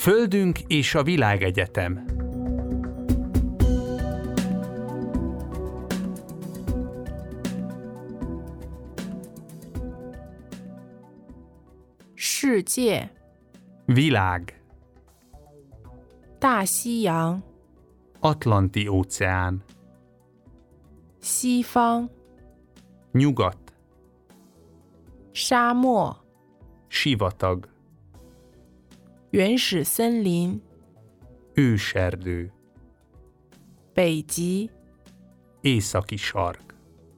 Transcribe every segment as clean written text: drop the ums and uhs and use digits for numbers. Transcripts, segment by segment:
Földünk és a világegyetem. 世界 Világ. 大西洋 Atlanti óceán. 西方 Nyugat. 沙漠 Sivatag. 原始森林 Őserdő. 北极 Északi sark.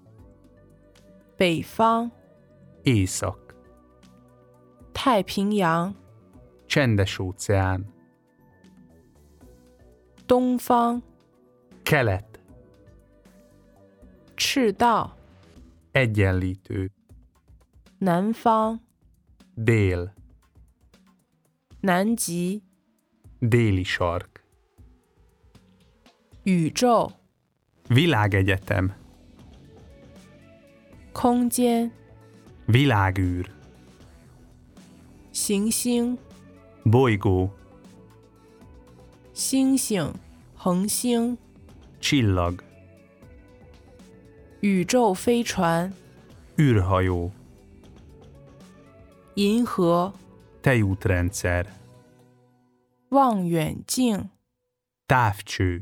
北方 Észak. 太平洋 Csendes óceán. 东方 Kelet. 赤道 Egyenlítő. 南方 Dél. 南极 Déli sark. 宇宙 Világegyetem. 空间 Világűr. 行星 Bolygó. 星星恒星 Csillag. 宇宙飞船 Űrhajó. 银河 Tejútrendszer. 望远镜 Távcső.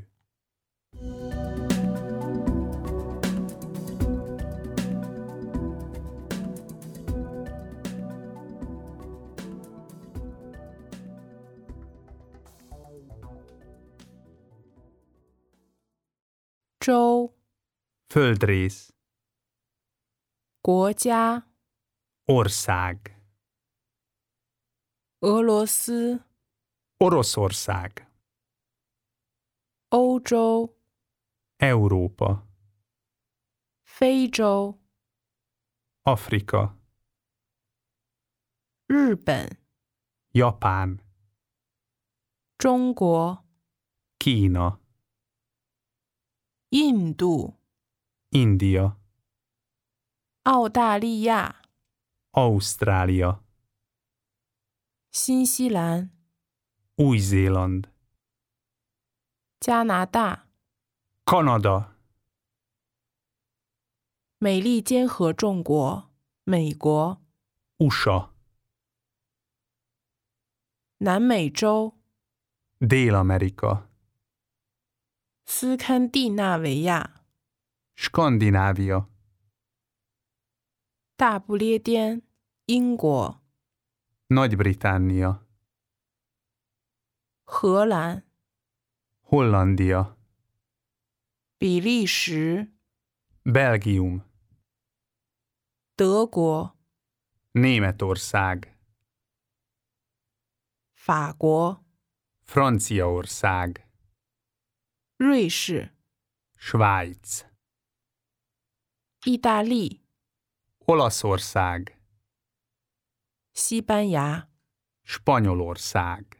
Zhou Földrész. 国家 Ország. 俄罗斯 Oroszország. 欧洲 Európa. 非洲 Afrika. 日本 Japán. 中国 Kína. 印度 India. 澳大利亚 Ausztrália. 新西兰 Új-Zéland. 加拿大 Kanada. 美利坚合众国美国 USA. 南美洲 Dél-Amerika. 斯堪的纳维亚 Skandinávia. 大不列颠英国 Nagy-Britannia. 荷兰 Hollandia. 比利时 Belgium. 德国 Németország. 法国 Franciaország. 瑞士 Svájc. 意大利 Olaszország. 西班牙 Spanyolország.